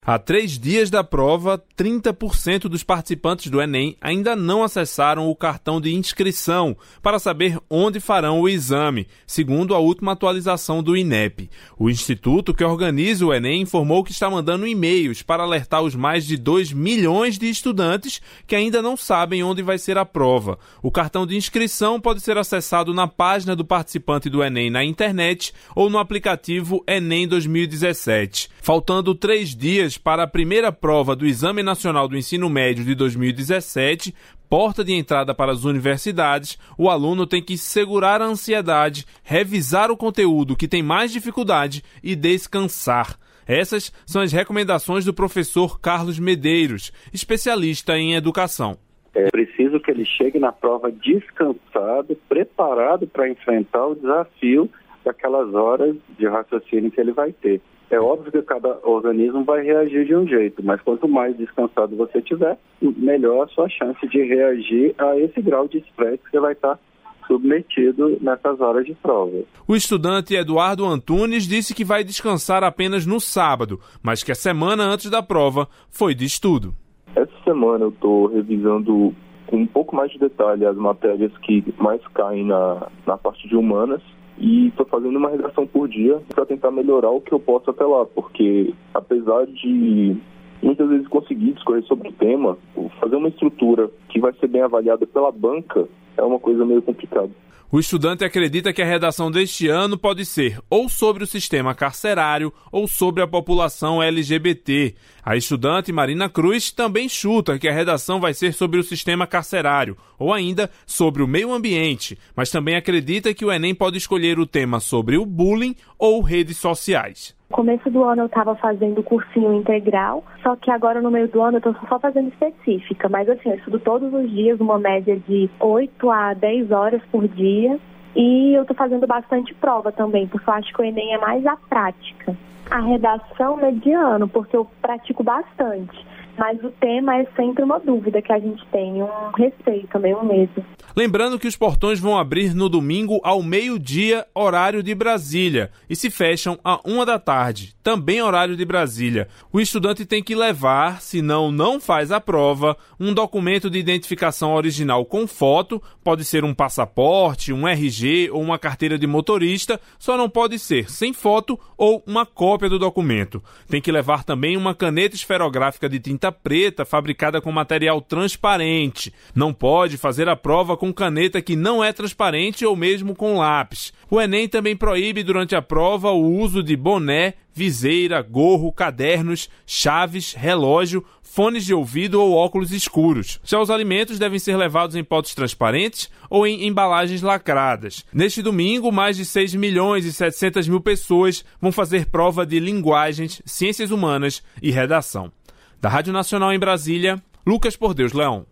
Há 3 dias da prova, 30% dos participantes do Enem ainda não acessaram o cartão de inscrição para saber onde farão o exame, segundo a última atualização do INEP. O instituto que organiza o Enem informou que está mandando e-mails para alertar os mais de 2 milhões de estudantes que ainda não sabem onde vai ser a prova. O cartão de inscrição pode ser acessado na página do participante do Enem na internet ou no aplicativo Enem 2017. Faltando 3 dias para a primeira prova do Exame Nacional do Ensino Médio de 2017, porta de entrada para as universidades, o aluno tem que segurar a ansiedade, revisar o conteúdo que tem mais dificuldade e descansar. Essas são as recomendações do professor Carlos Medeiros, especialista em educação. É preciso que ele chegue na prova descansado, preparado para enfrentar o desafio daquelas horas de raciocínio que ele vai ter. É óbvio que cada organismo vai reagir de um jeito, mas quanto mais descansado você tiver, melhor a sua chance de reagir a esse grau de estresse que você vai estar submetido nessas horas de prova. O estudante Eduardo Antunes disse que vai descansar apenas no sábado, mas que a semana antes da prova foi de estudo. Essa semana eu estou revisando com um pouco mais de detalhe as matérias que mais caem na parte de humanas. E estou fazendo uma redação por dia para tentar melhorar o que eu posso até lá, porque apesar de muitas vezes conseguir discorrer sobre o tema, fazer uma estrutura que vai ser bem avaliada pela banca é uma coisa meio complicada. O estudante acredita que a redação deste ano pode ser ou sobre o sistema carcerário ou sobre a população LGBT. A estudante Marina Cruz também chuta que a redação vai ser sobre o sistema carcerário ou ainda sobre o meio ambiente, mas também acredita que o Enem pode escolher o tema sobre o bullying ou redes sociais. No começo do ano eu estava fazendo cursinho integral, só que agora no meio do ano eu estou só fazendo específica, mas assim, eu estudo todos os dias, uma média de 8 a 10 horas por dia, e eu estou fazendo bastante prova também, porque eu acho que o Enem é mais a prática. A redação mediano, porque eu pratico bastante, mas o tema é sempre uma dúvida que a gente tem, um receio também, um medo. Lembrando que os portões vão abrir no domingo ao meio-dia, horário de Brasília, e se fecham à 1 da tarde, também horário de Brasília. O estudante tem que levar, senão não faz a prova, um documento de identificação original com foto, pode ser um passaporte, um RG ou uma carteira de motorista, só não pode ser sem foto ou uma cópia do documento. Tem que levar também uma caneta esferográfica de tinta preta fabricada com material transparente. Não pode fazer a prova com caneta que não é transparente ou mesmo com lápis. O Enem também proíbe durante a prova o uso de boné, viseira, gorro, cadernos, chaves, relógio, fones de ouvido ou óculos escuros. Já os alimentos devem ser levados em potes transparentes ou em embalagens lacradas. Neste domingo, mais de 6 milhões e 700 mil pessoas vão fazer prova de linguagens, ciências humanas e redação. Da Rádio Nacional em Brasília, Lucas Por Deus Leão.